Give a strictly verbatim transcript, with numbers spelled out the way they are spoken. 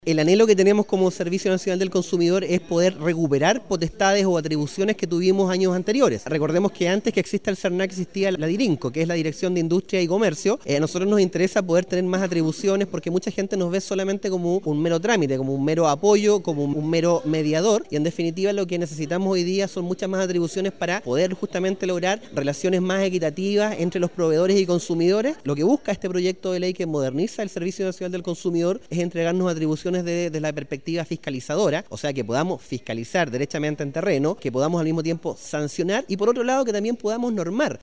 El anhelo que tenemos como Servicio Nacional del Consumidor es poder recuperar potestades o atribuciones que tuvimos años anteriores. Recordemos que antes que exista el CERNAC existía la DIRINCO, que es la Dirección de Industria y Comercio. Eh, a nosotros nos interesa poder tener más atribuciones porque mucha gente nos ve solamente como un mero trámite, como un mero apoyo, como un mero mediador, y en definitiva lo que necesitamos hoy día son muchas más atribuciones para poder justamente lograr relaciones más equitativas entre los proveedores y consumidores. Lo que busca este proyecto de ley que moderniza el Servicio Nacional del Consumidor es entregarnos atribuciones Desde, desde la perspectiva fiscalizadora, o sea que podamos fiscalizar derechamente en terreno, que podamos al mismo tiempo sancionar y por otro lado que también podamos normar.